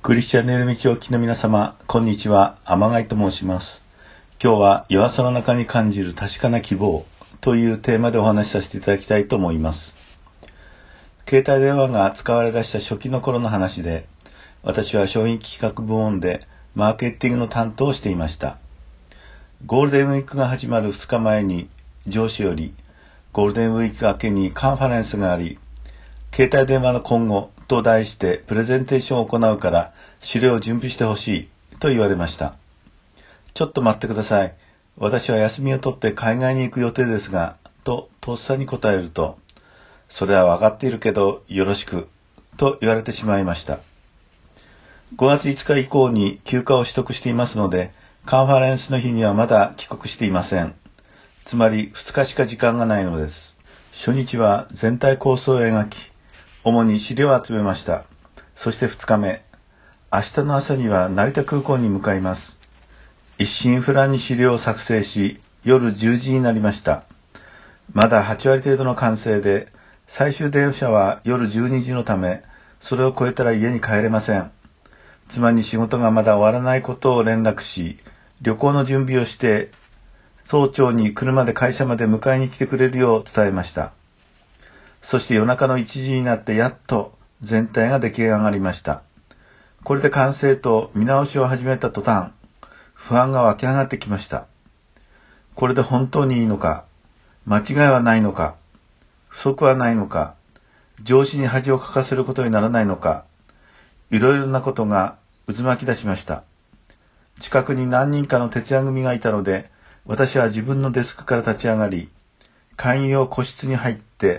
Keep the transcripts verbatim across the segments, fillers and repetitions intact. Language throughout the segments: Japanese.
クリスチャンのいる道をお聞きの皆様、こんにちは。天貝と申します。今日は弱さの中に感じる確かな希望というテーマでお話しさせていただきたいと思います。携帯電話が使われ出した初期の頃の話で、私は商品企画部門でマーケティングの担当をしていました。ゴールデンウィークが始まるふつかまえに上司より、ゴールデンウィーク明けにカンファレンスがあり、携帯電話の今後と題してプレゼンテーションを行うから資料を準備してほしいと言われました。ちょっと待ってください。私は休みを取って海外に行く予定ですが、ととっさに答えると、それは分かっているけどよろしくと言われてしまいました。ごがついつか以降に休暇を取得していますので、カンファレンスの日にはまだ帰国していません。つまりふつかしか時間がないのです。初日は全体構想を描き、主に資料を集めました。そしてふつかめ、明日の朝には成田空港に向かいます。一心不乱に資料を作成し、夜じゅうじになりました。まだはちわり程度の完成で、最終電車は夜じゅうにじのため、それを超えたら家に帰れません。妻に仕事がまだ終わらないことを連絡し、旅行の準備をして、早朝に車で会社まで迎えに来てくれるよう伝えました。そして夜中のいちじになってやっと全体が出来上がりました。これで完成と見直しを始めた途端、不安が湧き上がってきました。これで本当にいいのか、間違いはないのか、不足はないのか、上司に恥をかかせることにならないのか、いろいろなことが渦巻き出しました。近くに何人かの徹夜組がいたので、私は自分のデスクから立ち上がり、会議用個室に入って、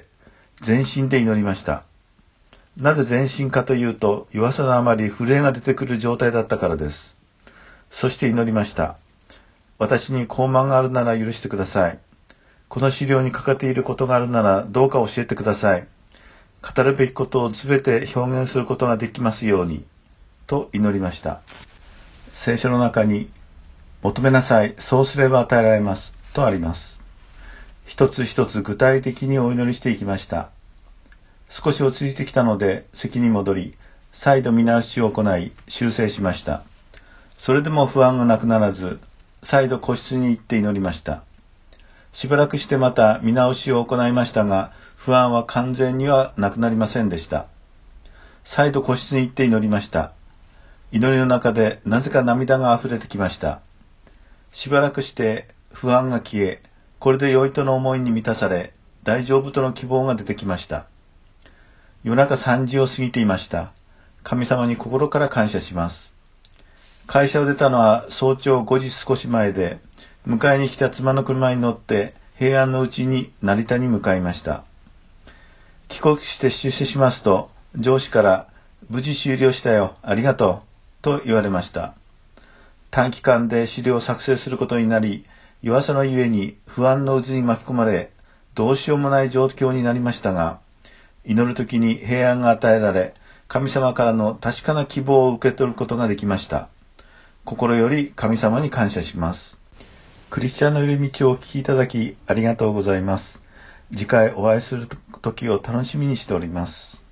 全身で祈りました。なぜ全身かというと、弱さのあまり震えが出てくる状態だったからです。そして祈りました。私に傲慢があるなら許してください。この資料に欠けていることがあるならどうか教えてください。語るべきことをすべて表現することができますように、と祈りました。聖書の中に、求めなさい、そうすれば与えられます、とあります。一つ一つ具体的にお祈りしていきました。少し落ち着いてきたので席に戻り、再度見直しを行い修正しました。それでも不安がなくならず、再度個室に行って祈りました。しばらくしてまた見直しを行いましたが、不安は完全にはなくなりませんでした。再度個室に行って祈りました。祈りの中でなぜか涙が溢れてきました。しばらくして不安が消え、これで良いとの思いに満たされ、大丈夫との希望が出てきました。夜中さんじを過ぎていました。神様に心から感謝します。会社を出たのは早朝ごじ少し前で、迎えに来た妻の車に乗って平安のうちに成田に向かいました。帰国して出社しますと、上司から無事終了したよ、ありがとう、と言われました。短期間で資料を作成することになり、弱さのゆえに不安の渦に巻き込まれ、どうしようもない状況になりましたが、祈るときに平安が与えられ、神様からの確かな希望を受け取ることができました。心より神様に感謝します。クリスチャンのいる道をお聞きいただきありがとうございます。次回お会いする時を楽しみにしております。